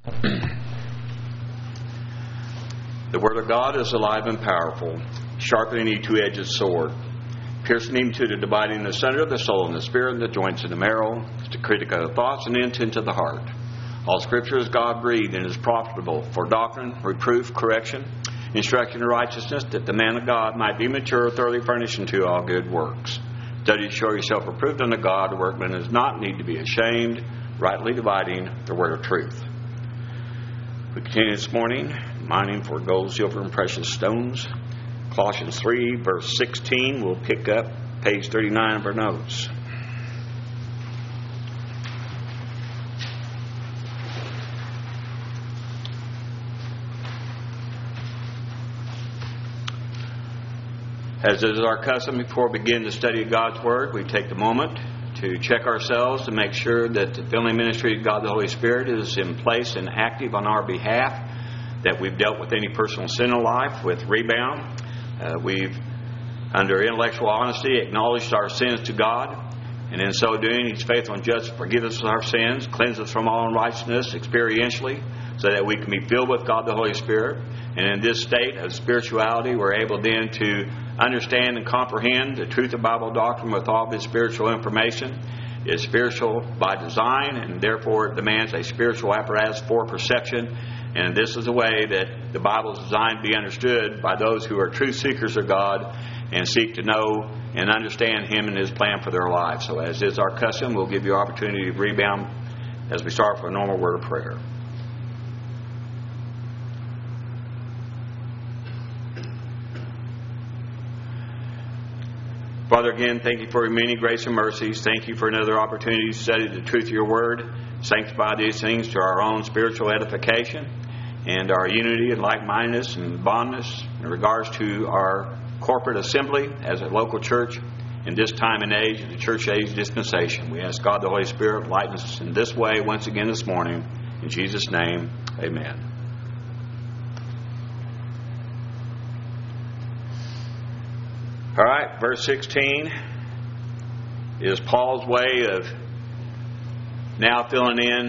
The Word of God is alive and powerful, sharper than any two-edged sword, piercing even to the dividing asunder of the soul and the spirit and the joints and the marrow, to critic of the thoughts and intent of the heart. All Scripture is God-breathed and is profitable for doctrine, reproof, correction, instruction in righteousness, that the man of God might be mature, thoroughly furnished unto all good works. Study to show yourself approved unto God, a workman does not need to be ashamed, rightly dividing the word of truth. We continue this morning, mining for gold, silver, and precious stones. Colossians 3, verse 16. We'll pick up page 39 of our notes. As is our custom, before we begin to study God's Word, we take the moment to check ourselves to make sure that the filling ministry of God the Holy Spirit is in place and active on our behalf, that we've dealt with any personal sin in life with rebound. We've, under intellectual honesty, acknowledged our sins to God, and in so doing, He's faithful and just to forgive us of our sins, cleanse us from all unrighteousness experientially, so that we can be filled with God the Holy Spirit. And in this state of spirituality, we're able then to understand and comprehend the truth of Bible doctrine with all of its spiritual information. It's spiritual by design, and therefore it demands a spiritual apparatus for perception. And this is the way that the Bible is designed to be understood by those who are truth seekers of God and seek to know and understand Him and His plan for their lives. So as is our custom, we'll give you opportunity to rebound as we start with a normal word of prayer. Father, again, thank you for your many grace and mercies. Thank you for another opportunity to study the truth of your word. Sanctify these things to our own spiritual edification and our unity and like-mindedness and bondness in regards to our corporate assembly as a local church in this time and age, the church age dispensation. We ask God the Holy Spirit lighten us in this way once again this morning. In Jesus' name, amen. All right, verse 16 is Paul's way of now filling in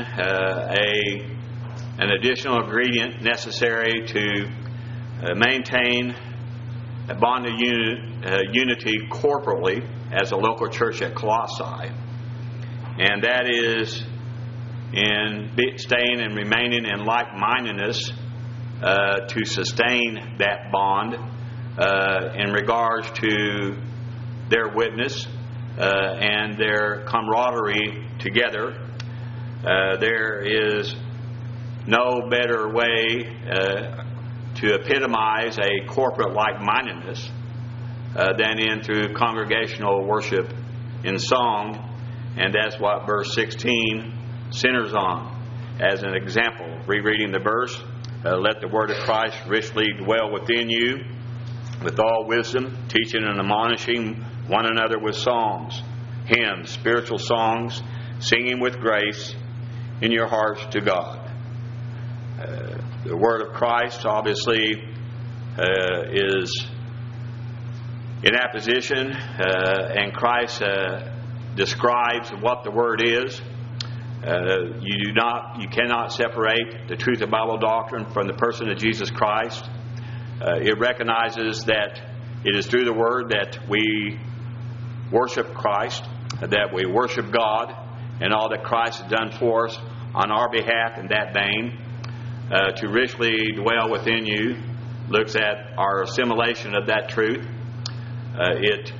an additional ingredient necessary to maintain a bond of unity corporately as a local church at Colossae. And that is in staying and remaining in like-mindedness to sustain that bond in regards to their witness and their camaraderie together. There is no better way to epitomize a corporate like-mindedness than in through congregational worship in song, and that's what verse 16 centers on. As an example, rereading the verse, let the word of Christ richly dwell within you, with all wisdom, teaching and admonishing one another with psalms, hymns, spiritual songs, singing with grace in your hearts to God. The word of Christ obviously is in apposition, and Christ describes what the word is. You cannot separate the truth of Bible doctrine from the person of Jesus Christ. It recognizes that it is through the Word that we worship Christ, that we worship God, and all that Christ has done for us on our behalf in that vein. To richly dwell within you looks at our assimilation of that truth. It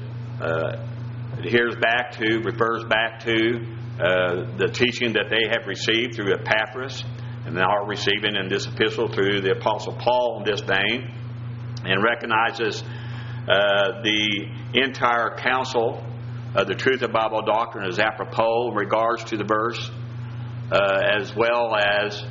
refers back to the teaching that they have received through Epaphras, and now are receiving in this epistle through the Apostle Paul in this vein, and recognizes the entire counsel of the truth of Bible doctrine is apropos in regards to the verse, as well as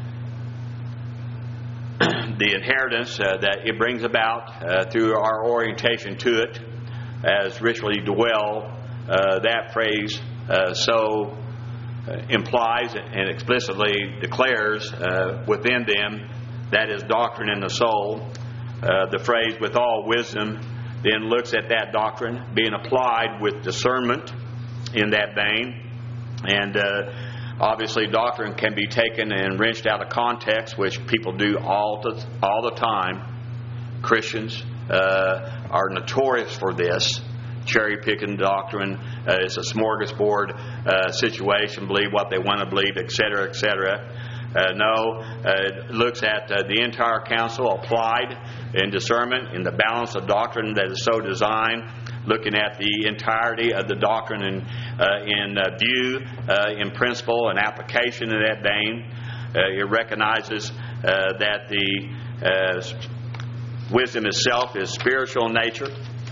the inheritance that it brings about through our orientation to it, as richly dwell. That phrase so implies and explicitly declares within them that is doctrine in the soul. The phrase with all wisdom then looks at that doctrine being applied with discernment in that vein. And Obviously, doctrine can be taken and wrenched out of context, which people do all the time. Christians are notorious for this. Cherry-picking doctrine is a smorgasbord situation, believe what they want to believe, etc., etc. It looks at the entire counsel applied in discernment, in the balance of doctrine that is so designed, looking at the entirety of the doctrine in view, in principle and application in that vein. It recognizes that the wisdom itself is spiritual in nature.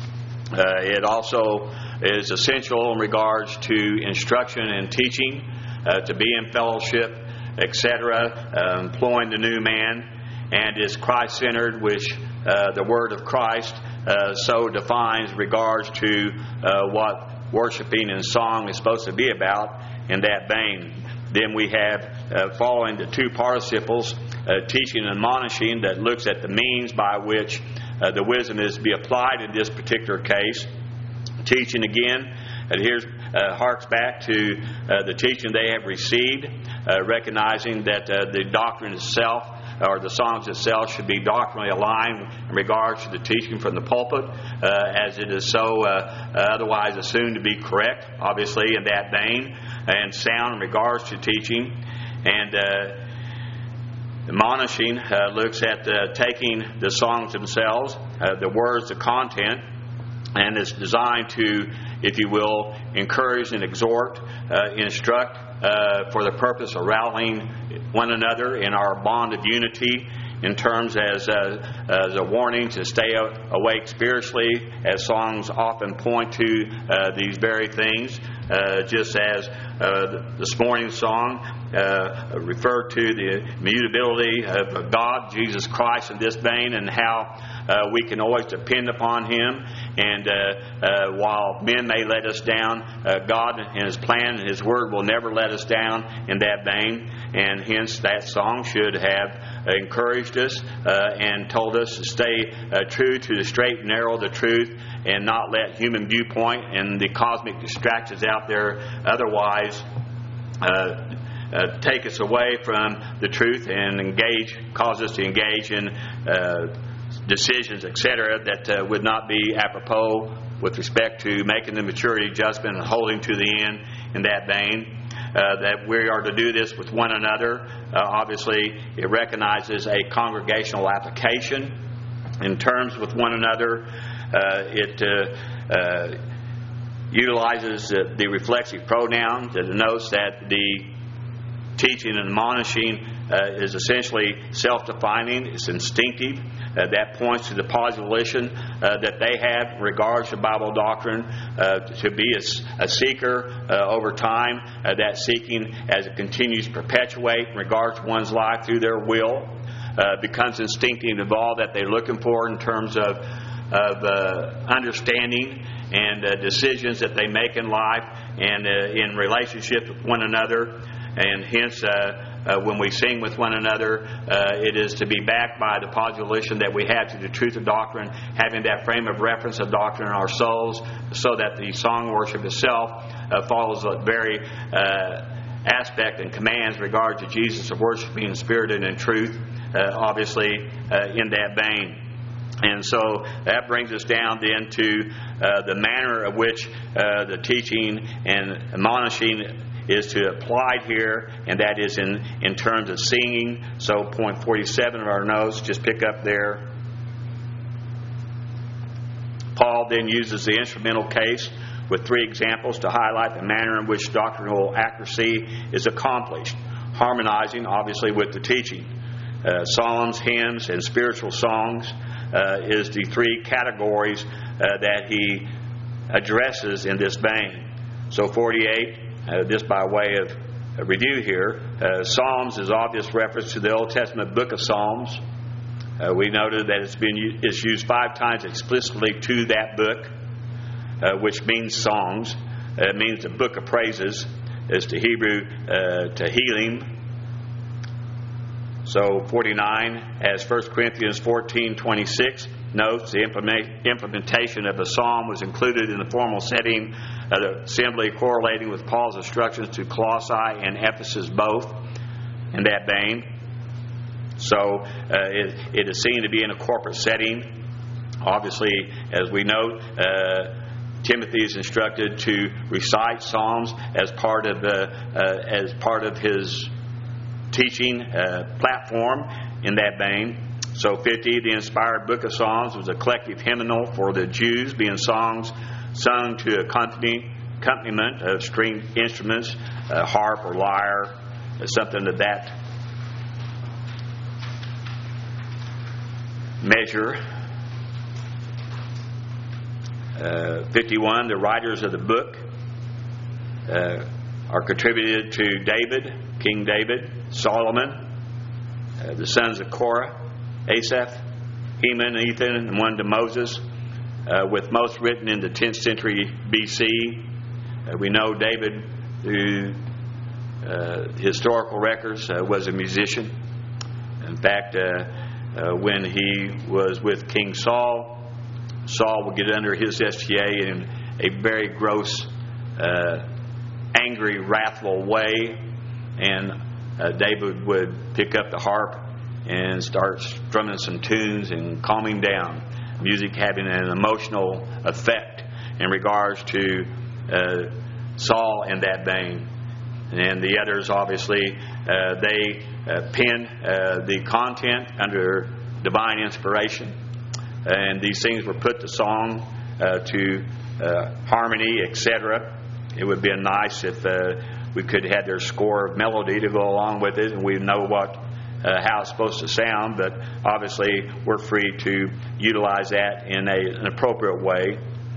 It also is essential in regards to instruction and teaching, to be in fellowship, etc., employing the new man, and is Christ-centered, which the Word of Christ so defines regards to what worshiping and song is supposed to be about in that vein. Then we have, following the two participles, teaching and admonishing, that looks at the means by which the wisdom is to be applied in this particular case. Teaching again harks back to the teaching they have received, recognizing that the doctrine itself, or the songs itself, should be doctrinally aligned in regards to the teaching from the pulpit, as it is so otherwise assumed to be correct, obviously, in that vein, and sound in regards to teaching. And admonishing looks at taking the songs themselves, the words, the content, and is designed to, if you will, encourage and exhort, instruct, for the purpose of rallying one another in our bond of unity, in terms as a warning to stay awake spiritually, as songs often point to these very things, just as this morning's song referred to the immutability of God, Jesus Christ, in this vein, and how we can always depend upon Him. And while men may let us down, God and His plan and His Word will never let us down in that vein. And hence that song should have encouraged us and told us to stay true to the straight and narrow of the truth, and not let human viewpoint and the cosmic distractions out there otherwise take us away from the truth and cause us to engage in decisions, etc., that would not be apropos with respect to making the maturity adjustment and holding to the end in that vein. That we are to do this with one another. Obviously, it recognizes a congregational application in terms with one another. It utilizes the reflexive pronoun that denotes that the teaching and admonishing is essentially self-defining. It's instinctive. That points to the position that they have in regards to Bible doctrine, to be a seeker over time. That seeking, as it continues to perpetuate in regards to one's life through their will, becomes instinctive of all that they're looking for in terms of understanding and decisions that they make in life and in relationships with one another. And hence, when we sing with one another, it is to be backed by the postulation that we have to the truth of doctrine, having that frame of reference of doctrine in our souls, so that the song worship itself follows the very aspect and commands regard to Jesus of worshiping in spirit and in truth, obviously in that vein. And so that brings us down then to the manner of which the teaching and admonishing is to apply here, and that is in terms of singing. So point 47 of our notes, just pick up there. Paul then uses the instrumental case with 3 examples to highlight the manner in which doctrinal accuracy is accomplished, harmonizing obviously with the teaching. Psalms, hymns, and spiritual songs is the 3 categories that he addresses in this vein. So 48, just by way of review here, Psalms is obvious reference to the Old Testament book of Psalms. We noted that it's used 5 times explicitly to that book, which means songs. It means the book of praises. Is the Hebrew Tehillim. So 49, as 1 Corinthians 14:26 notes, the implementation of the psalm was included in the formal setting the assembly correlating with Paul's instructions to Colossae and Ephesus both in that vein. So it is seen to be in a corporate setting. Obviously, as we note, Timothy is instructed to recite Psalms as part of his teaching platform in that vein. So 50, the inspired book of Psalms, was a collective hymnal for the Jews, being songs sung to accompaniment of stringed instruments, harp or lyre, something of that measure. 51, the writers of the book are contributed to David, King David, Solomon, the sons of Korah, Asaph, Heman, Ethan, and one to Moses, with most written in the 10th century BC. We know David, through historical records, was a musician. In fact, when he was with King Saul, Saul would get under his STA in a very gross, angry, wrathful way, and David would pick up the harp and start strumming some tunes and calming down. Music having an emotional effect in regards to Saul in that vein. And the others, obviously, they pen the content under divine inspiration. And these things were put to song, to harmony, etc. It would be nice if we could have their score of melody to go along with it, and we know how it's supposed to sound, but obviously we're free to utilize that in an appropriate way.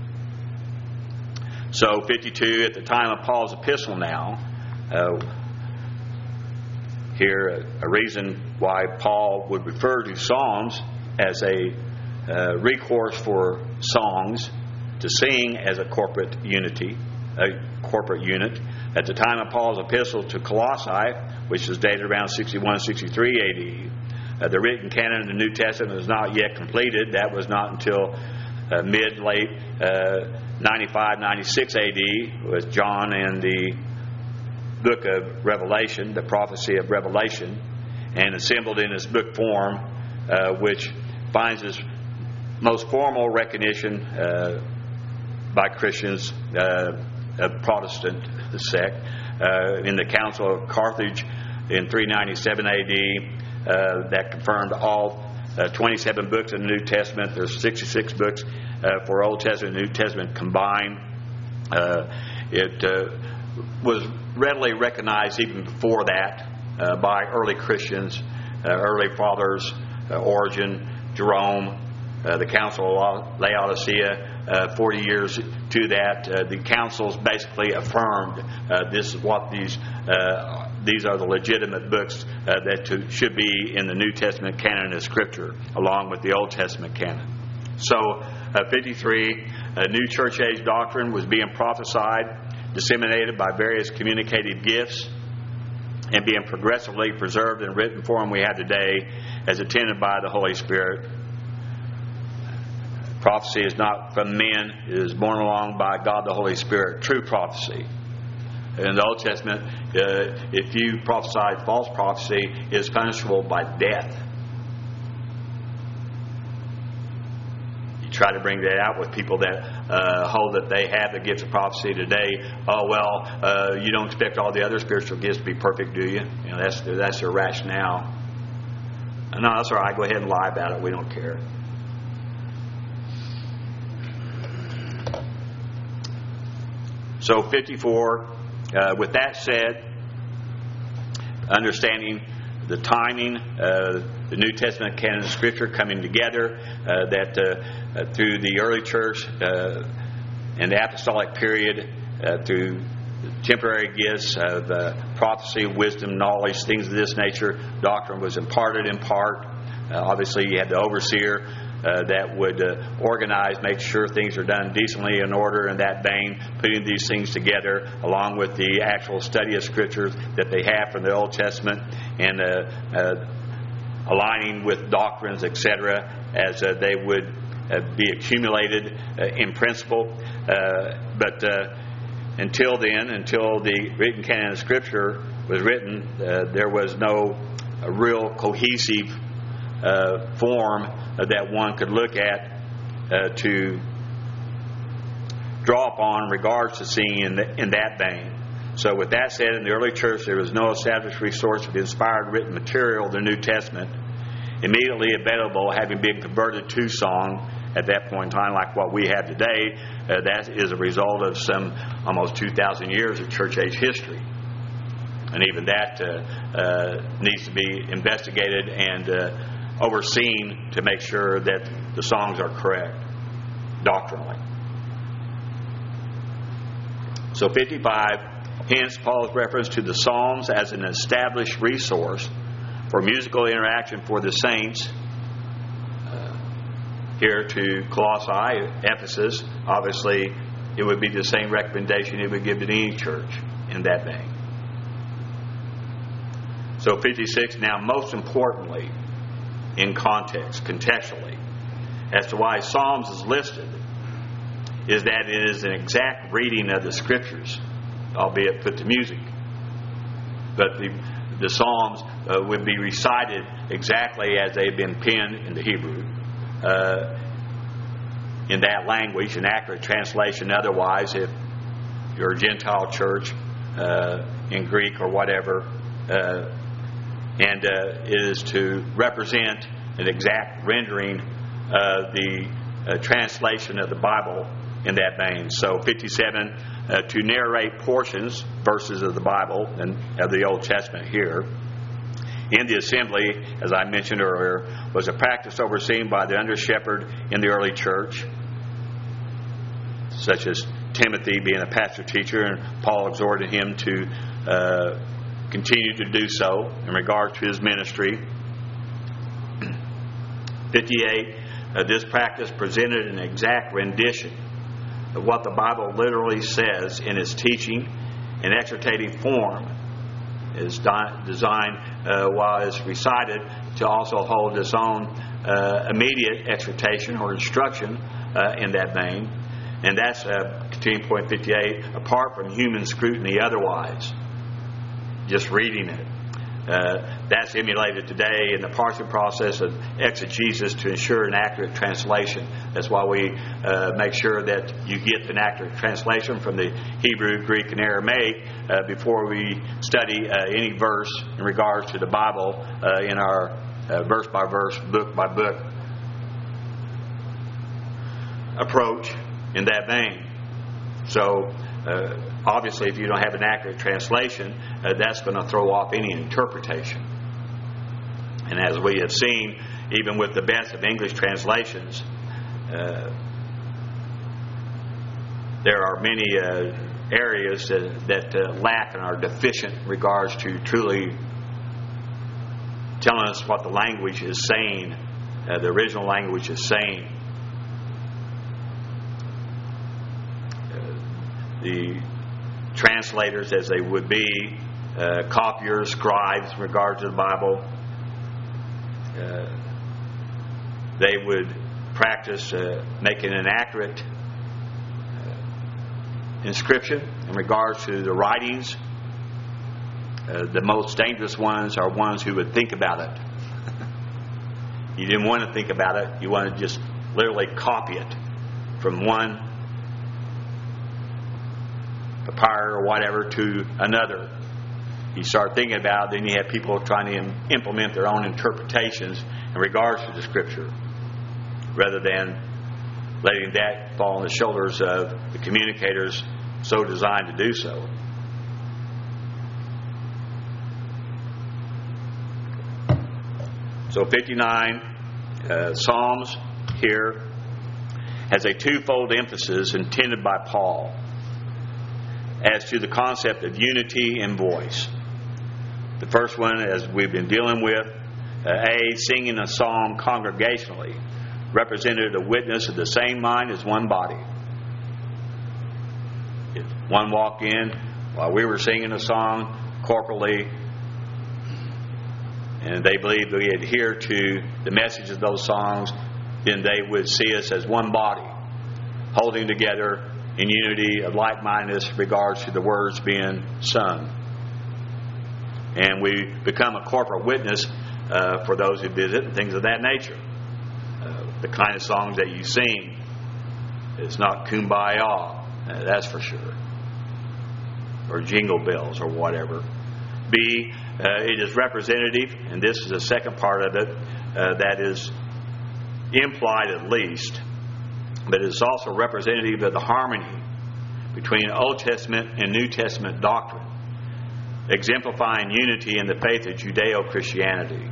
So 52, at the time of Paul's epistle now, here a reason why Paul would refer to Psalms as a recourse for songs to sing as a corporate unit. At the time of Paul's epistle to Colossae, which is dated around 61-63 AD, the written canon of the New Testament was not yet completed. That was not until mid-late 95-96 AD with John and the book of Revelation, the prophecy of Revelation, and assembled in its book form, which finds its most formal recognition by Christians of Protestant sect in the Council of Carthage in 397 AD. That confirmed all 27 books in the New Testament. There's 66 books for Old Testament and New Testament combined. It was readily recognized even before that by early Christians, early fathers, Origen, Jerome, the Council of Laodicea. 40 years to that, the councils basically affirmed this is what these are the legitimate books that should be in the New Testament canon of Scripture, along with the Old Testament canon. So, 53, a new church age doctrine was being prophesied, disseminated by various communicative gifts, and being progressively preserved in written form we have today, as attended by the Holy Spirit. Prophecy is not from men, it is borne along by God the Holy Spirit. True prophecy. In the Old Testament, if you prophesy false prophecy, it is punishable by death. You try to bring that out with people that hold that they have the gift of prophecy today. Oh, well, you don't expect all the other spiritual gifts to be perfect, do you? You know, that's their rationale. No, that's all right. Go ahead and lie about it. We don't care. So 54, with that said, understanding the timing, the New Testament canon of Scripture coming together, that through the early church and the apostolic period, through temporary gifts of prophecy, wisdom, knowledge, things of this nature, doctrine was imparted in part. Obviously, you had the overseer that would organize, make sure things are done decently in order in that vein, putting these things together along with the actual study of Scriptures that they have from the Old Testament and aligning with doctrines, etc., as they would be accumulated in principle. But until then, until the written canon of Scripture was written, there was no real cohesive form that one could look at to draw upon in regards to singing in that vein. So with that said, in the early church there was no established resource of inspired written material of the New Testament immediately available, having been converted to song at that point in time, like what we have today. That is a result of some almost 2,000 years of church age history. And even that needs to be investigated and overseen to make sure that the songs are correct doctrinally. So 55, hence Paul's reference to the Psalms as an established resource for musical interaction for the saints. Here to Colossae, Ephesus, obviously it would be the same recommendation it would give to any church in that vein. So 56, now most importantly, in context, contextually, as to why Psalms is listed, is that it is an exact reading of the Scriptures, albeit put to music. But the Psalms would be recited exactly as they had been penned in the Hebrew, in that language, an accurate translation. Otherwise, if you're a Gentile church, in Greek or whatever, and it is to represent an exact rendering of the translation of the Bible in that vein. So 57, to narrate portions, verses of the Bible and of the Old Testament here in the assembly, as I mentioned earlier, was a practice overseen by the under-shepherd in the early church, such as Timothy being a pastor-teacher, and Paul exhorted him to continue to do so in regard to his ministry. 58, this practice presented an exact rendition of what the Bible literally says in its teaching and exhortating form, is designed while it's recited to also hold its own immediate exhortation or instruction in that vein. And that's, continuing point 58, apart from human scrutiny otherwise, just reading it. That's emulated today in the parsing process of exegesis to ensure an accurate translation. That's why we make sure that you get an accurate translation from the Hebrew, Greek, and Aramaic before we study any verse in regards to the Bible in our verse-by-verse, book-by-book approach in that vein. So obviously, if you don't have an accurate translation, that's going to throw off any interpretation. And as we have seen, even with the best of English translations, there are many areas that lack and are deficient in regards to truly telling us what the language is saying, the original language is saying. The translators, as they would be, copiers, scribes in regard to the Bible, they would practice making an accurate inscription in regards to the writings. The most dangerous ones are ones who would think about it. You didn't want to think about it. You want to just literally copy it from one papyrus or whatever to another. You start thinking about it, then you have people trying to implement their own interpretations in regards to the Scripture, rather than letting that fall on the shoulders of the communicators so designed to do so. So 59, Psalms here has a twofold emphasis intended by Paul as to the concept of unity in voice. The first one, as we've been dealing with, singing a psalm congregationally, represented a witness of the same mind as one body. If one walked in while we were singing a song corporately, and they believed we adhere to the message of those songs, then they would see us as one body, holding together in unity of like-mindedness in regards to the words being sung. And we become a corporate witness for those who visit and things of that nature. The kind of songs that you sing, it's not kumbaya, that's for sure, or jingle bells or whatever. B, it is representative, and this is the second part of it that is implied at least, but it's also representative of the harmony between Old Testament and New Testament doctrine, exemplifying unity in the faith of Judeo-Christianity.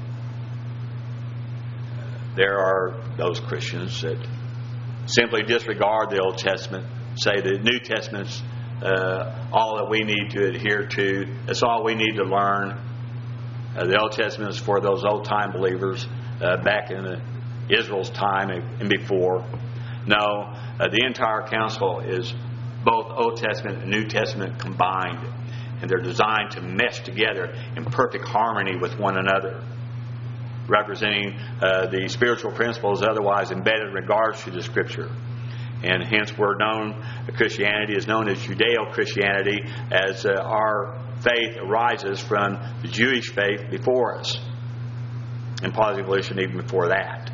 There are those Christians that simply disregard the Old Testament, say the New Testament's all that we need to adhere to. It's all we need to learn. The Old Testament is for those old-time believers back in Israel's time and before. No, the entire counsel is both Old Testament and New Testament combined, and they're designed to mesh together in perfect harmony with one another, representing the spiritual principles otherwise embedded in regards to the Scripture. And hence Christianity is known as Judeo-Christianity, as our faith arises from the Jewish faith before us, and possibly even before that.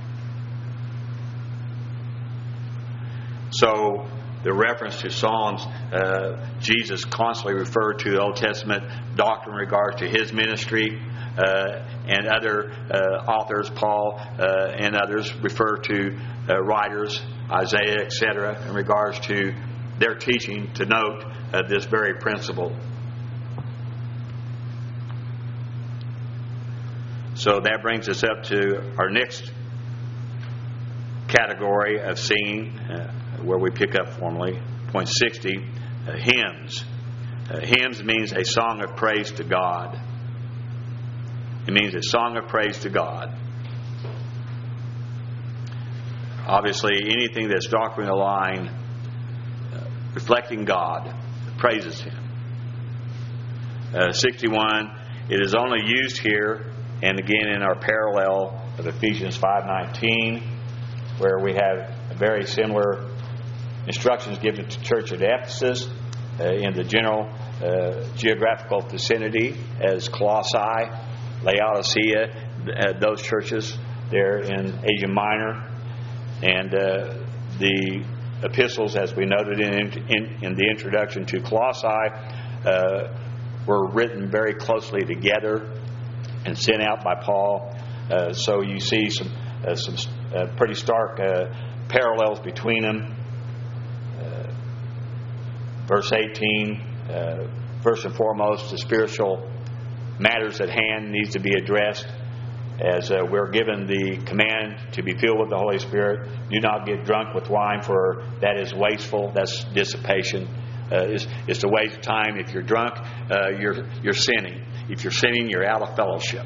So the reference to Psalms, Jesus constantly referred to Old Testament doctrine in regards to his ministry, and other authors, Paul and others, refer to writers, Isaiah, etc., in regards to their teaching to note this very principle. So that brings us up to our next category of singing, where we pick up formally, point 60, hymns. Hymns means a song of praise to God. It means a song of praise to God. Obviously, anything that's doctrinally aligned, reflecting God, praises Him. 61, it is only used here and again in our parallel of Ephesians 5:19, where we have very similar instructions given to the church at Ephesus in the general geographical vicinity as Colossae, Laodicea, those churches there in Asia Minor. And the epistles, as we noted in the introduction to Colossae, were written very closely together and sent out by Paul. So you see some pretty stark parallels between them. Verse 18, first and foremost, the spiritual matters at hand needs to be addressed, as we're given the command to be filled with the Holy Spirit. Do not get drunk with wine, for that is wasteful. That's dissipation. It's a waste of time. If you're drunk, you're sinning. If you're sinning, you're out of fellowship.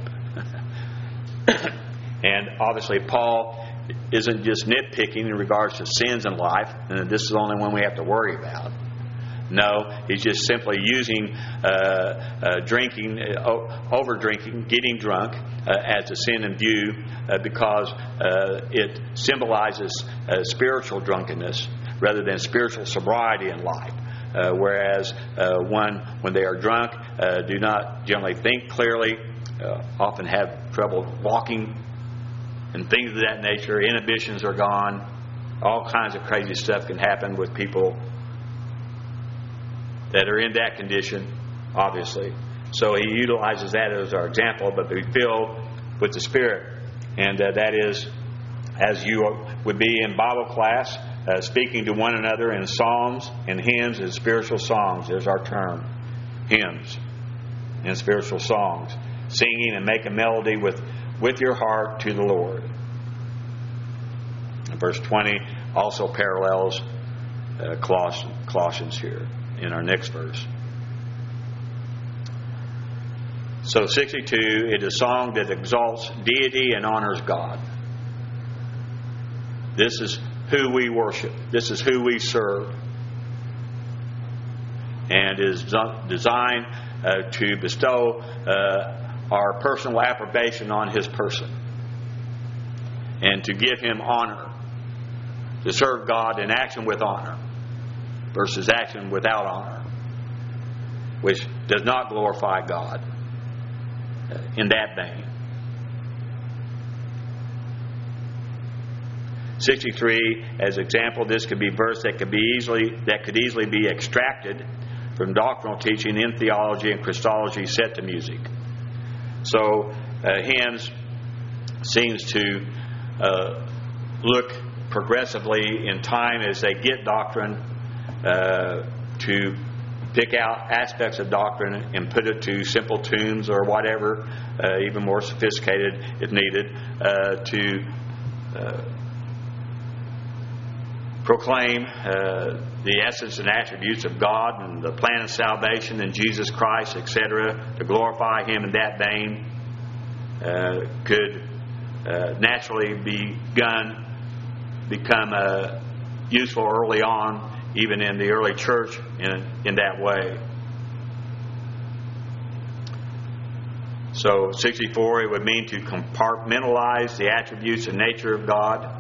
And obviously, Paul isn't just nitpicking in regards to sins in life, and this is the only one we have to worry about. No, he's just simply using drinking, over-drinking, getting drunk as a sin in view because it symbolizes spiritual drunkenness rather than spiritual sobriety in life. Whereas when they are drunk, do not generally think clearly, often have trouble walking, and things of that nature. Inhibitions are gone. All kinds of crazy stuff can happen with people that are in that condition, obviously. So he utilizes that as our example, but be filled with the Spirit. And that is, as you would be in Bible class, speaking to one another in psalms and hymns and spiritual songs. There's our term, hymns and spiritual songs. Singing and make a melody with your heart to the Lord. And verse 20 also parallels Colossians here in our next verse. So 62, it is a song that exalts deity and honors God. This is who we worship. This is who we serve. And is designed to bestow our personal approbation on His person. And to give Him honor. To serve God in action with honor. versus action without honor, which does not glorify God in that vein. 63, as example, this could be a verse that could easily be extracted from doctrinal teaching in theology and Christology set to music. So hymns seems to look progressively in time as they get doctrine to pick out aspects of doctrine and put it to simple tunes or whatever, even more sophisticated if needed, to proclaim the essence and attributes of God and the plan of salvation in Jesus Christ, etc., to glorify Him in that vein, could naturally become useful early on, even in the early church in that way. So 64, it would mean to compartmentalize the attributes and nature of God.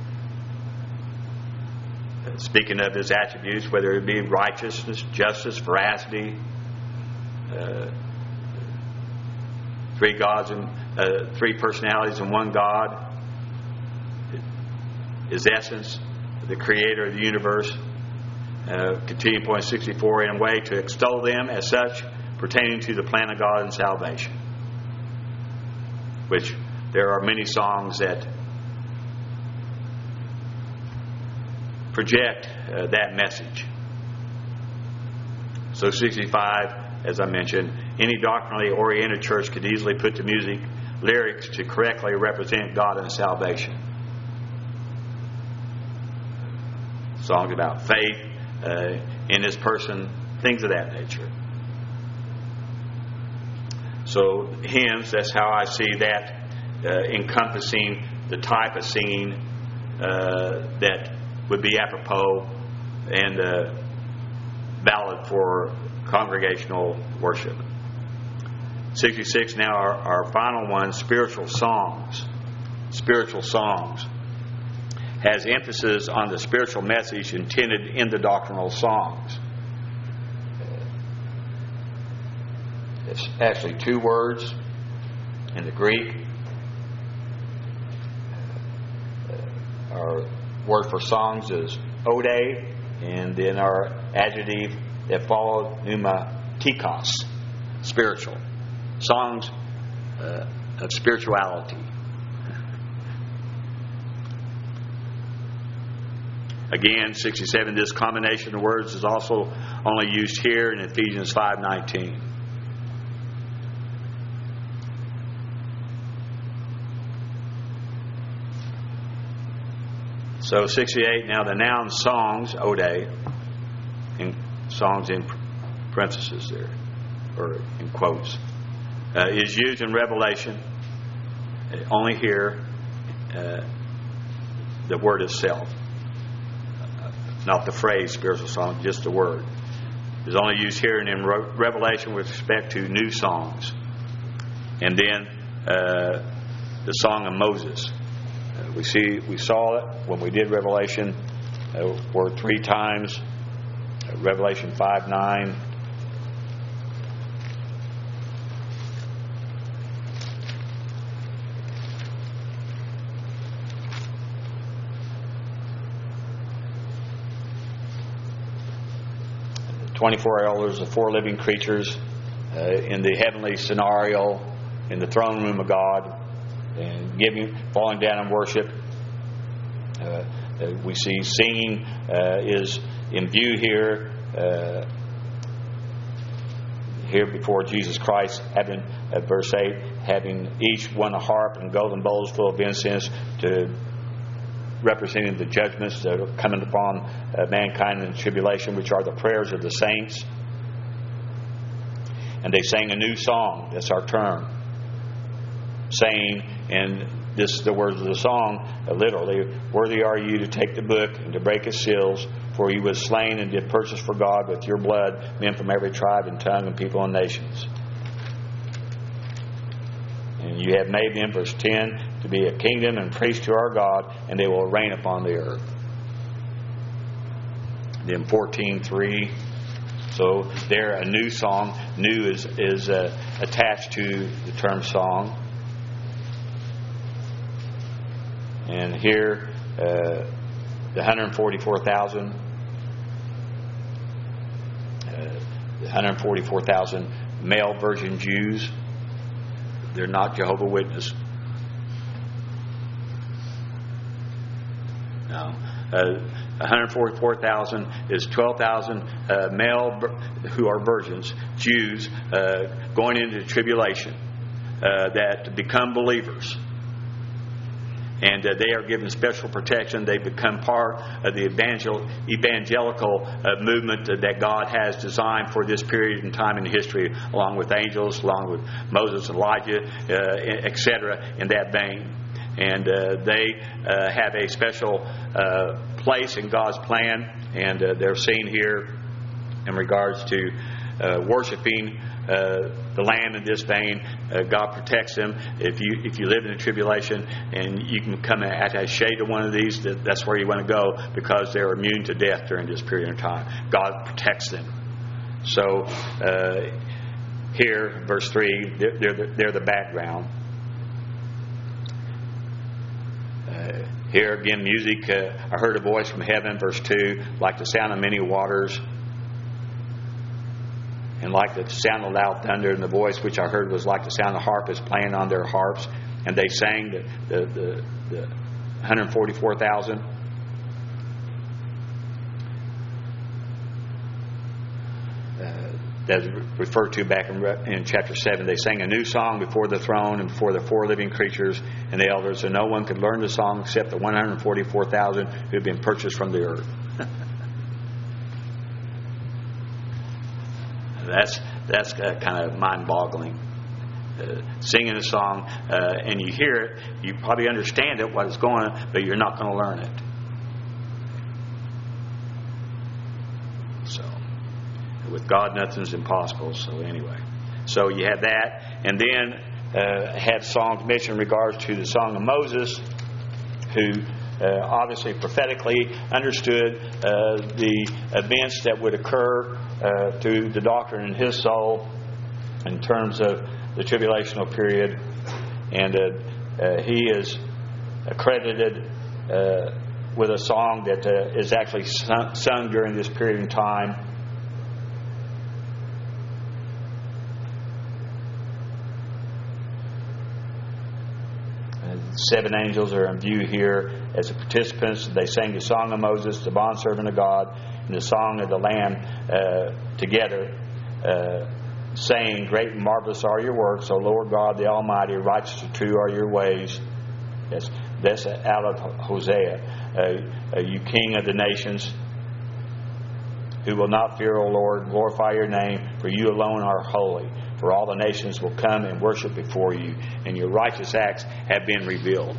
Speaking of His attributes, whether it be righteousness, justice, veracity, three gods and three personalities in one God, His essence, the Creator of the universe. Continuing point 64, in a way to extol them as such, pertaining to the plan of God and salvation. Which there are many songs that project that message. So 65, as I mentioned, any doctrinally oriented church could easily put to music lyrics to correctly represent God and salvation. Songs about faith in His person, things of that nature. So hymns, that's how I see that encompassing the type of singing that would be apropos and valid for congregational worship. 66, now our final one, spiritual songs. Spiritual songs has emphasis on the spiritual message intended in the doctrinal songs. It's actually two words in the Greek. Our word for songs is ode, and then our adjective that followed, pneumatikos, spiritual. Songs of spirituality. Again, 67, this combination of words is also only used here in Ephesians 5:19. So 68, now the noun songs, ode, in songs in parentheses there, or in quotes, is used in Revelation. Only here, the word itself. Not the phrase spiritual song, just the word. Is only used here and in Revelation with respect to new songs. And then the Song of Moses. We saw it when we did Revelation, were 3 times. Revelation 5:9. The 24 elders, the 4 living creatures in the heavenly scenario, in the throne room of God, and falling down in worship. We see singing is in view here before Jesus Christ, having verse 8, having each one a harp and golden bowls full of incense, to representing the judgments that are coming upon mankind in tribulation, which are the prayers of the saints. And they sang a new song. That's our term. Saying, and this is the words of the song, literally, worthy are you to take the book and to break its seals, for you was slain and did purchase for God with your blood men from every tribe and tongue and people and nations. And you have made them, verse 10, to be a kingdom and priests to our God, and they will reign upon the earth. then 14:3. So there, a new song. New is attached to the term song. And here, the 144,000. The 144,000 male virgin Jews. They're not Jehovah's Witnesses. No. 144,000 is 12,000 male who are virgins, Jews, going into tribulation that become believers. And they are given special protection. They become part of the evangelical movement that God has designed for this period in time in history, along with angels, along with Moses, Elijah, etc., in that vein. And they have a special place in God's plan, and they're seen here in regards to worshiping the Lamb in this vein. God protects them. If you live in a tribulation and you can come at a shade of one of these, that's where you want to go, because they're immune to death during this period of time. God protects them. So here, verse 3, they're the background. Here again, music. I heard a voice from heaven, verse 2, like the sound of many waters, and like the sound of loud thunder. And the voice which I heard was like the sound of harpists playing on their harps. And they sang, the 144,000. That's referred to back in chapter 7. They sang a new song before the throne and before the four living creatures and the elders, and no one could learn the song except the 144,000 who had been purchased from the earth. That's kind of mind-boggling. Singing a song, and you hear it, you probably understand it, what it's going on, but you're not going to learn it. So, with God, nothing's impossible. So anyway, so you have that, and then had songs mentioned in regards to the Song of Moses, who obviously prophetically understood the events that would occur through the doctrine in his soul in terms of the tribulational period, and he is accredited with a song that is actually sung during this period in time. Seven angels are in view here as the participants. They sang the Song of Moses, the bondservant of God, and the Song of the Lamb together, saying, "Great and marvelous are your works, O Lord God the Almighty. Righteous and true are your ways." That's out of Hosea. You King of the nations, who will not fear, O Lord, glorify your name, for you alone are holy. For all the nations will come and worship before you, and your righteous acts have been revealed.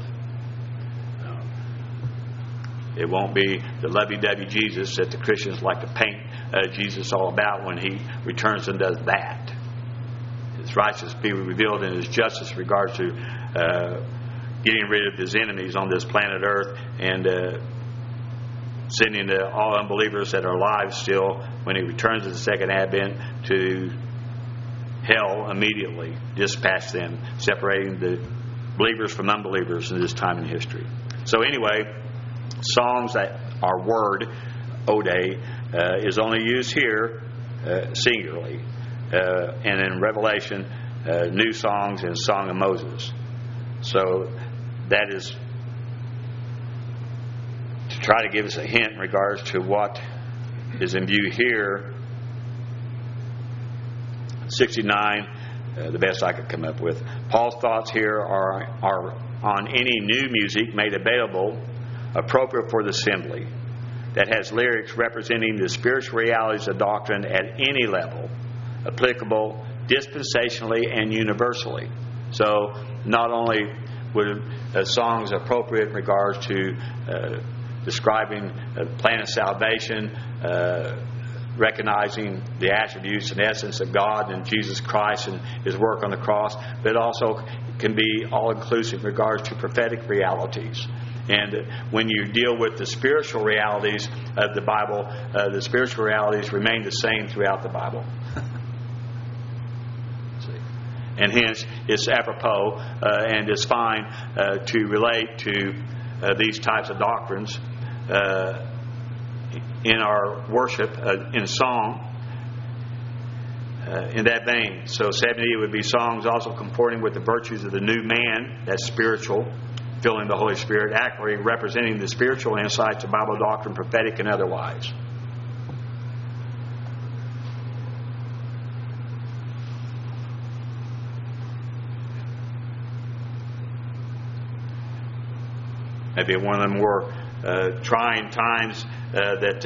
It won't be the lovey-dovey Jesus that the Christians like to paint Jesus all about when he returns and does that. His righteousness be revealed in his justice in regards to getting rid of his enemies on this planet Earth, and sending to all unbelievers that are alive still when he returns at the second advent to hell immediately, dispatch them, separating the believers from unbelievers in this time in history. So anyway, songs that are word, ode, is only used here singularly, and in Revelation, new songs and Song of Moses. So that is to try to give us a hint in regards to what is in view here. 69, the best I could come up with. Paul's thoughts here are on any new music made available, appropriate for the assembly, that has lyrics representing the spiritual realities of doctrine at any level, applicable dispensationally and universally. So not only would songs appropriate in regards to describing the plan of salvation, recognizing the attributes and essence of God and Jesus Christ and his work on the cross, but it also can be all-inclusive in regards to prophetic realities And when you deal with the spiritual realities of the Bible, the spiritual realities remain the same throughout the Bible. And hence, it's apropos and it's fine to relate to these types of doctrines in our worship, in song, in that vein. So 70 would be songs also comporting with the virtues of the new man, that's spiritual, filling the Holy Spirit, accurately representing the spiritual insights of Bible doctrine, prophetic and otherwise. Maybe one of the more trying times that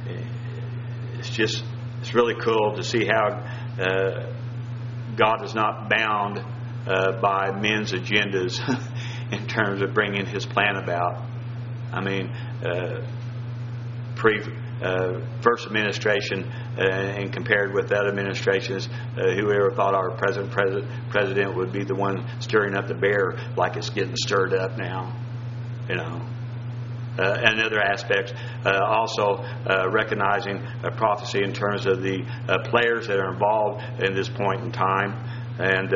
it's really cool to see how God is not bound by men's agendas in terms of bringing His plan about. I mean, first administration and compared with other administrations, whoever thought our president would be the one stirring up the bear like it's getting stirred up now, you know. And other aspects, also recognizing prophecy in terms of the players that are involved in this point in time, and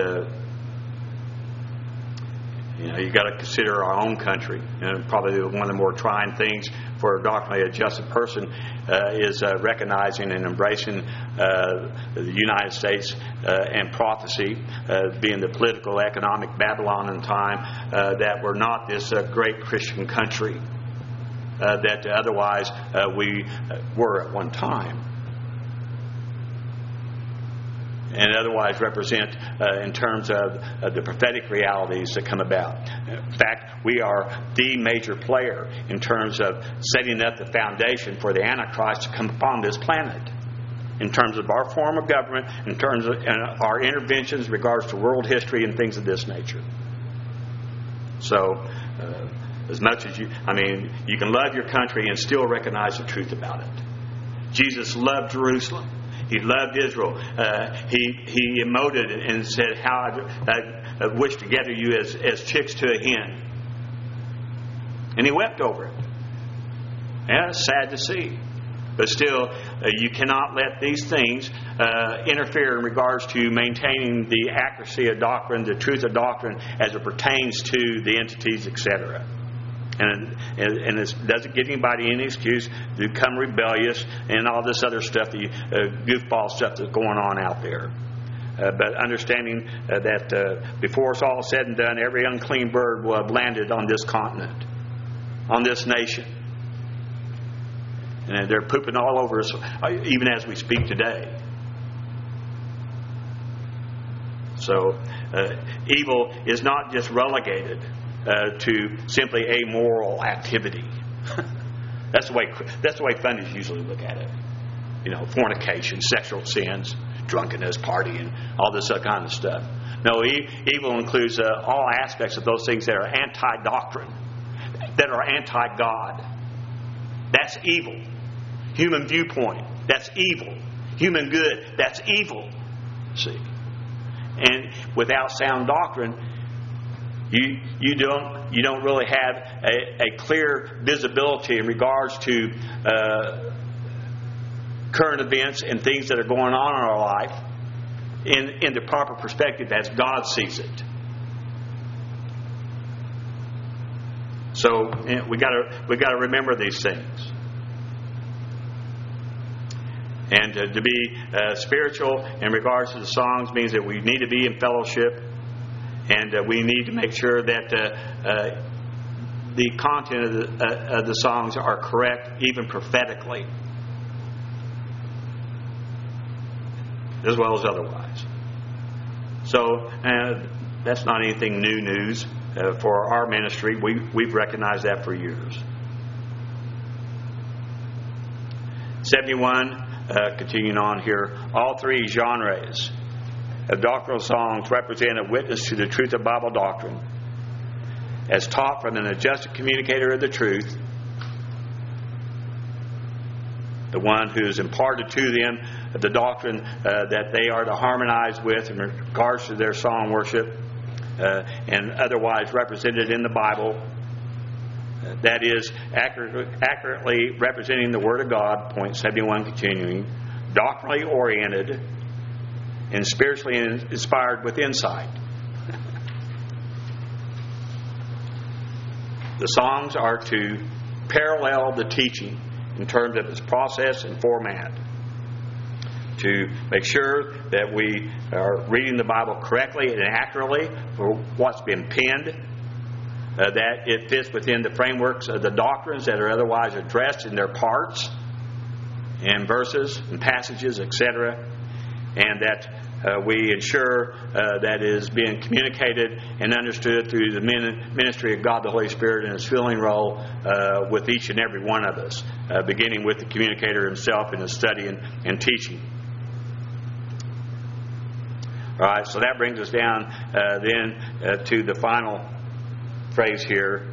you got to consider our own country. And probably one of the more trying things for a doctrinally adjusted person is recognizing and embracing the United States and prophecy being the political, economic Babylon in time, that we're not this great Christian country that otherwise we were at one time, and otherwise represent in terms of the prophetic realities that come about. In fact, we are the major player in terms of setting up the foundation for the Antichrist to come upon this planet, in terms of our form of government, in terms of our interventions in regards to world history and things of this nature. So, as much as you can love your country and still recognize the truth about it. Jesus loved Jerusalem. He loved Israel. He emoted and said, "How I wish to gather you as chicks to a hen." And he wept over it. Yeah, it's sad to see. But still, you cannot let these things interfere in regards to maintaining the accuracy of doctrine, the truth of doctrine as it pertains to the entities, etc. And it doesn't give anybody any excuse to become rebellious and all this other stuff, the goofball stuff that's going on out there. But understanding that before it's all said and done, every unclean bird will have landed on this continent, on this nation. And they're pooping all over us, even as we speak today. So, evil is not just relegated to simply amoral activity. That's the way fundies usually look at it. Fornication, sexual sins, drunkenness, partying, all this other kind of stuff. No, evil includes all aspects of those things that are anti-doctrine, that are anti-God. That's evil. Human viewpoint, that's evil. Human good, that's evil. See, and without sound doctrine, you don't really have a clear visibility in regards to current events and things that are going on in our life in the proper perspective as God sees it. So we got to remember these things. And to be spiritual in regards to the songs means that we need to be in fellowship, and we need to make sure that the content of the songs are correct, even prophetically, as well as otherwise. So that's not anything new news for our ministry. We've recognized that for years. 71. Continuing on here, all three genres of doctrinal songs represent a witness to the truth of Bible doctrine as taught from an adjusted communicator of the truth, the one who has imparted to them the doctrine that they are to harmonize with in regards to their song worship and otherwise represented in the Bible. that is accurately representing the Word of God, point 71 continuing, doctrinally oriented, and spiritually inspired with insight. The songs are to parallel the teaching in terms of its process and format, to make sure that we are reading the Bible correctly and accurately for what's been penned, that it fits within the frameworks of the doctrines that are otherwise addressed in their parts and verses and passages, etc., and that we ensure that is being communicated and understood through the ministry of God the Holy Spirit and His filling role with each and every one of us, beginning with the communicator himself in his study and teaching. All right, so that brings us down then to the final phrase here,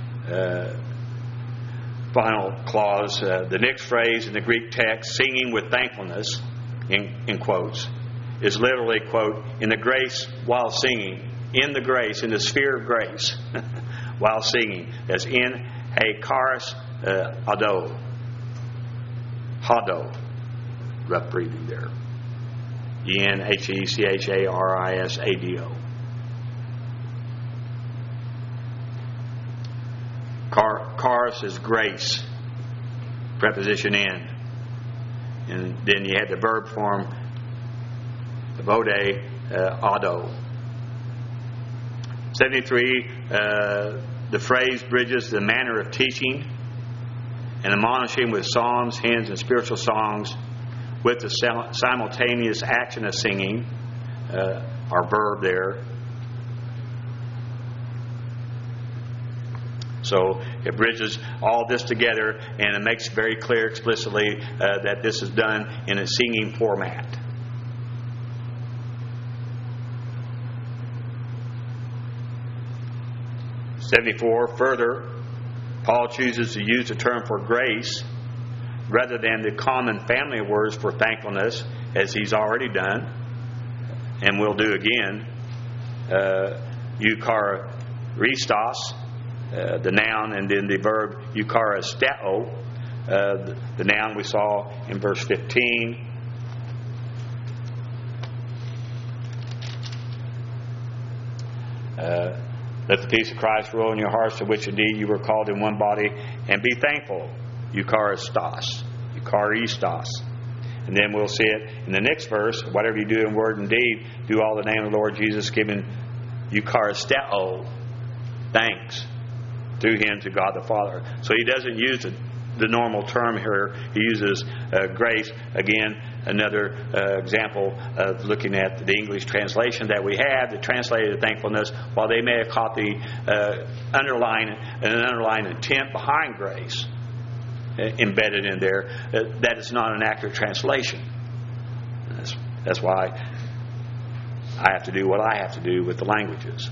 final clause. The next phrase in the Greek text, singing with thankfulness, in quotes, is literally, quote, in the grace while singing, in the grace, in the sphere of grace, while singing. That's in a charis ado. Hado. Rough breathing there. E-N-H-E-C-H-A-R-I-S-A-D-O. Charis is grace. Preposition in. And then you have the verb form, vode, ado. 73, the phrase bridges the manner of teaching and admonishing with psalms, hymns, and spiritual songs with the simultaneous action of singing, our verb there. So it bridges all this together, and it makes very clear explicitly that this is done in a singing format. Further, Paul chooses to use the term for grace rather than the common family words for thankfulness, as he's already done and will do again. Eucharistos, the noun, and then the verb eucharisteo, the noun we saw in verse 15. Let the peace of Christ rule in your hearts, to which indeed you were called in one body, and be thankful. Eucharistos. And then we'll see it in the next verse. Whatever you do in word and deed, do all in the name of the Lord Jesus, giving eucharisteo, thanks, through Him to God the Father. So he doesn't use the normal term here. He uses grace. Again, another example of looking at the English translation that we have, that translated thankfulness, while they may have caught the underlying intent behind grace embedded in there, that is not an accurate translation. That's why I have to do what I have to do with the languages.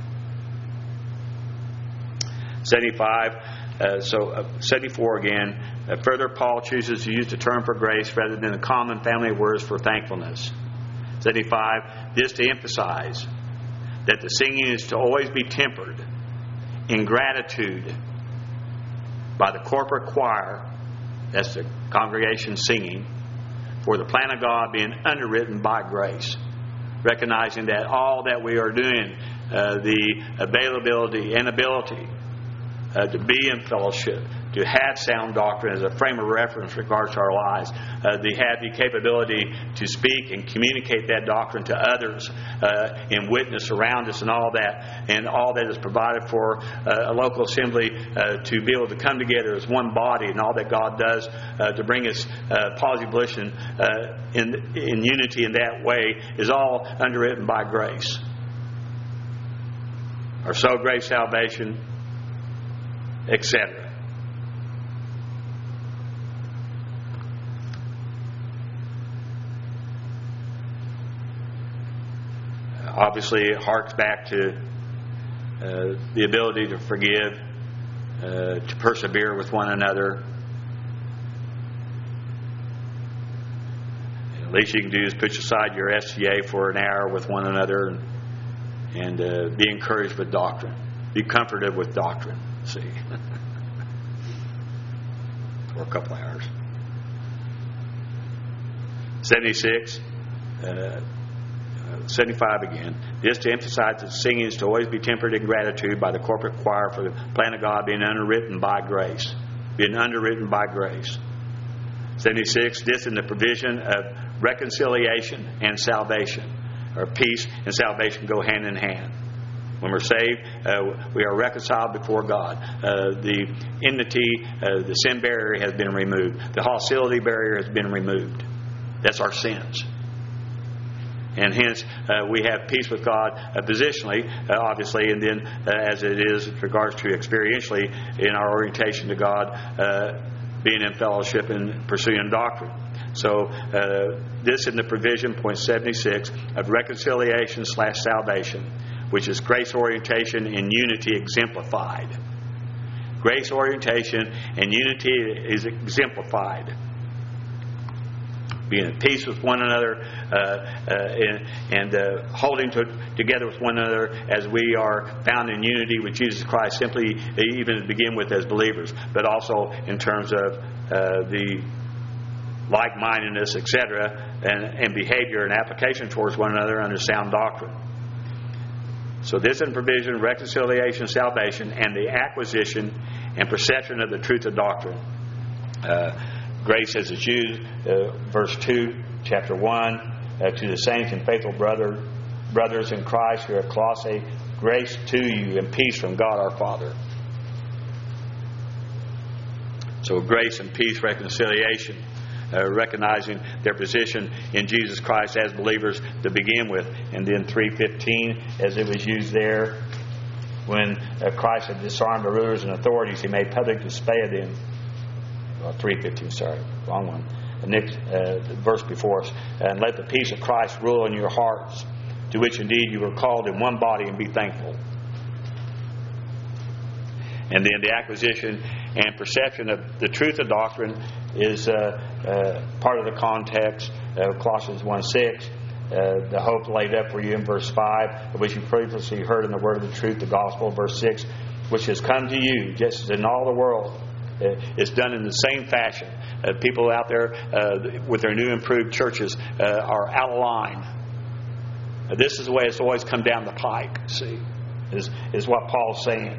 74 again. Further, Paul chooses to use the term for grace rather than the common family words for thankfulness. 75. This to emphasize that the singing is to always be tempered in gratitude by the corporate choir, that's the congregation singing, for the plan of God being underwritten by grace. Recognizing that all that we are doing, the availability and ability to be in fellowship, to have sound doctrine as a frame of reference in regards to our lives, to have the capability to speak and communicate that doctrine to others in witness around us, and all that is provided for a local assembly to be able to come together as one body, and all that God does to bring us positive volition in unity in that way is all underwritten by grace. Our soul, grace, salvation, etc. Obviously, it harks back to the ability to forgive, to persevere with one another. The least you can do is put aside your STA for an hour with one another and be encouraged with doctrine. be comforted with doctrine. See, for a couple hours. 76. 75 again. This to emphasize that singing is to always be tempered in gratitude by the corporate choir for the plan of God being underwritten by grace. Being underwritten by grace. 76. This in the provision of reconciliation and salvation. Or peace and salvation go hand in hand. When we're saved, we are reconciled before God. The enmity, the sin barrier has been removed. The hostility barrier has been removed. That's our sins. And hence, we have peace with God positionally, obviously, and then as it is with regards to experientially in our orientation to God, being in fellowship and pursuing doctrine. So, this in the provision, point 76, of reconciliation/salvation, which is grace orientation and unity exemplified. Grace orientation and unity is exemplified. Being at peace with one another and holding together with one another as we are found in unity with Jesus Christ, simply even to begin with as believers, but also in terms of the like-mindedness, etc., and behavior and application towards one another under sound doctrine. So this in provision, reconciliation, salvation, and the acquisition and perception of the truth of doctrine. Grace as it's used, verse 2, chapter 1, to the saints and faithful brothers in Christ who are at Colossae, grace to you and peace from God our Father. So grace and peace, reconciliation, recognizing their position in Jesus Christ as believers to begin with. And then 3:15, as it was used there, when Christ had disarmed the rulers and authorities, He made public display of them. 3:15, sorry, wrong one. The next verse before us. And let the peace of Christ rule in your hearts, to which indeed you were called in one body, and be thankful. And then the acquisition and perception of the truth of doctrine is part of the context of Colossians 1:6. The hope laid up for you in verse 5, of which you previously heard in the word of the truth, the gospel, verse 6, which has come to you, just as in all the world. It's done in the same fashion. People out there with their new improved churches are out of line. This is the way it's always come down the pike, see, is what Paul's saying.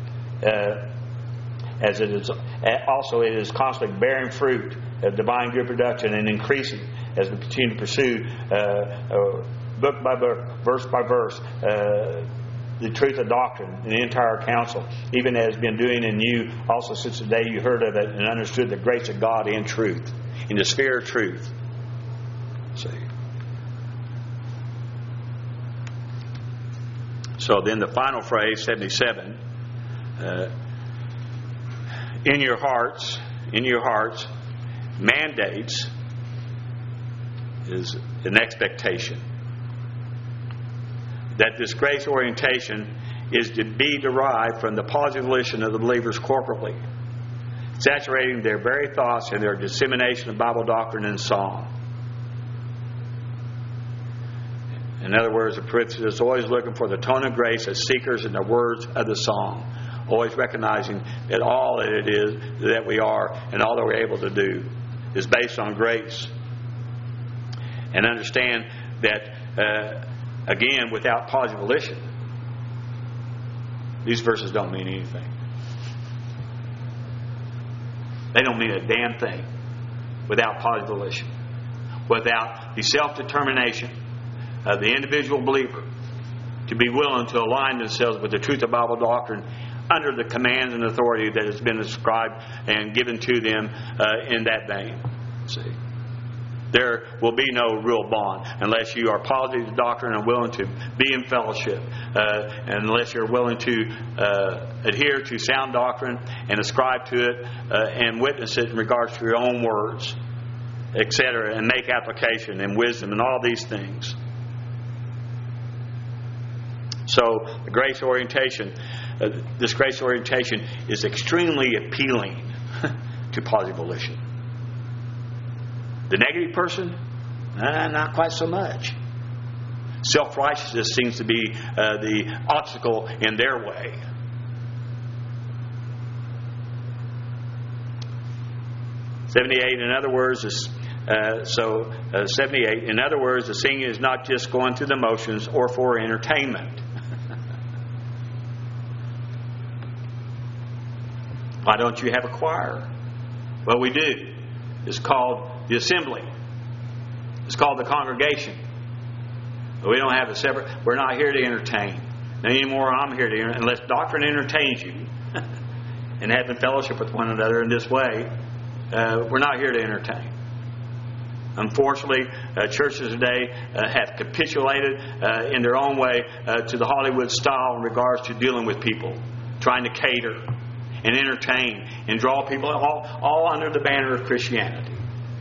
As it is, also it is constantly bearing fruit of divine good production and increasing as we continue to pursue book by book, verse by verse, the truth of doctrine in the entire counsel, even as been doing in you also since the day you heard of it and understood the grace of God in truth, in the sphere of truth. See. So then the final phrase, 77, in your hearts, mandates is an expectation. That this grace orientation is to be derived from the positive volition of the believers corporately, saturating their very thoughts and their dissemination of Bible doctrine and song. In other words, the Christian is always looking for the tone of grace as seekers in the words of the song, always recognizing that all that it is that we are and all that we're able to do is based on grace. And understand that again, without positive volition, these verses don't mean anything. They don't mean a damn thing without positive volition. Without the self-determination of the individual believer to be willing to align themselves with the truth of Bible doctrine under the commands and authority that has been ascribed and given to them in that vein. See? There will be no real bond unless you are positive to doctrine and willing to be in fellowship, and unless you're willing to adhere to sound doctrine and ascribe to it and witness it in regards to your own words, etc., and make application and wisdom and all these things. So the grace orientation, this grace orientation is extremely appealing to positive volition. The negative person, not quite so much. Self-righteousness seems to be the obstacle in their way. 78, in other words, is 78. In other words, the singing is not just going through the motions or for entertainment. Why don't you have a choir? Well, we do. It's called the assembly. It's called the congregation. But we don't have a separate. We're not here to entertain. Not anymore. I'm here to unless doctrine entertains you, and having fellowship with one another in this way. We're not here to entertain. Unfortunately, churches today have capitulated in their own way to the Hollywood style in regards to dealing with people, trying to cater and entertain and draw people all under the banner of Christianity.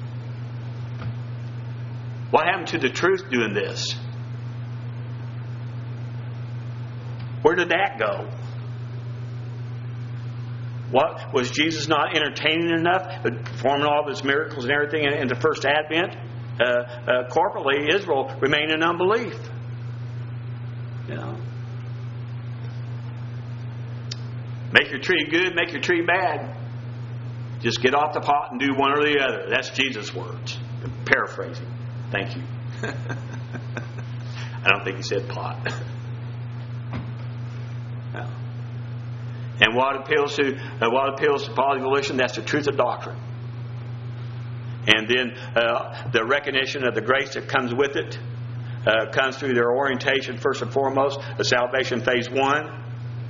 What happened to the truth doing this? Where did that go? What was Jesus not entertaining enough, performing all of his miracles and everything in the first Advent? Corporately, Israel remained in unbelief. You know, make your tree good, make your tree bad. Just get off the pot and do one or the other. That's Jesus' words. Paraphrasing. Thank you. I don't think he said pot. No. And what appeals to positive volition? That's the truth of doctrine. And then the recognition of the grace that comes with it comes through their orientation, first and foremost, the salvation phase 1.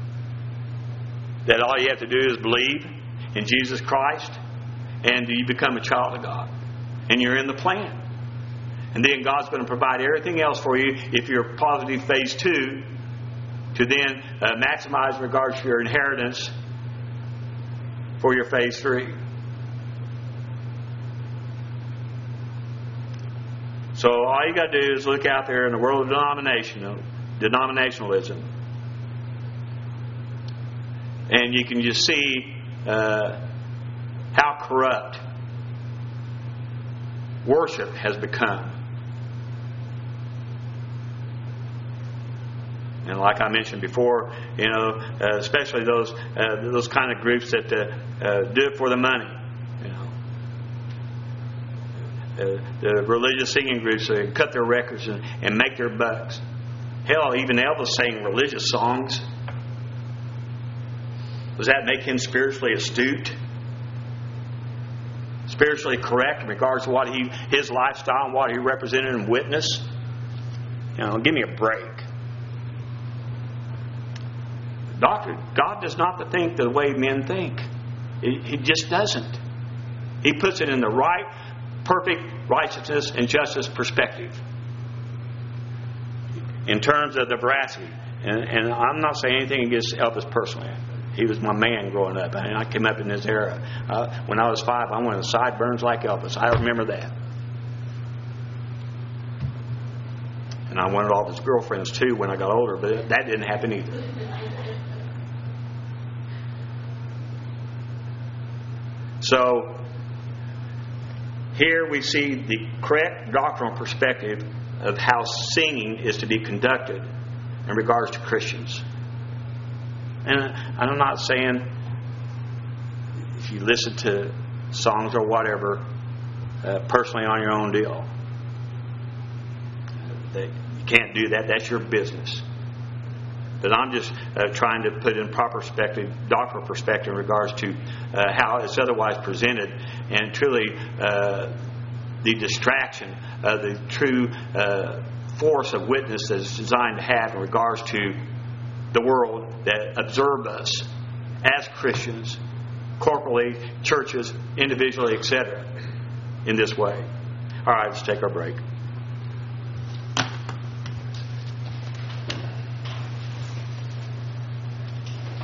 That all you have to do is believe in Jesus Christ, and you become a child of God. And you're in the plan. And then God's going to provide everything else for you if you're positive phase 2 to then maximize in regards to your inheritance for your phase 3. So all you got to do is look out there in the world of denominationalism, and you can just see how corrupt worship has become. And like I mentioned before, especially those kind of groups that do it for the money. The religious singing groups that cut their records and make their bucks. Hell, even Elvis sang religious songs. Does that make him spiritually astute? Spiritually correct in regards to what his lifestyle and what he represented and witnessed? Give me a break. God does not think the way men think. He just doesn't. He puts it in the right, perfect righteousness and justice perspective. In terms of the veracity. And I'm not saying anything against Elvis personally. He was my man growing up. And I came up in this era. When I was 5, I wanted sideburns like Elvis. I remember that. And I wanted all his girlfriends too when I got older. But that didn't happen either. So, here we see the correct doctrinal perspective of how singing is to be conducted in regards to Christians. And I'm not saying if you listen to songs or whatever personally on your own deal. You can't do that. That's your business. But I'm just trying to put in proper perspective, doctrinal perspective in regards to how it's otherwise presented, and truly the distraction of the true force of witness that it's designed to have in regards to the world that observe us as Christians, corporately, churches, individually, etc. in this way. All right, let's take our break.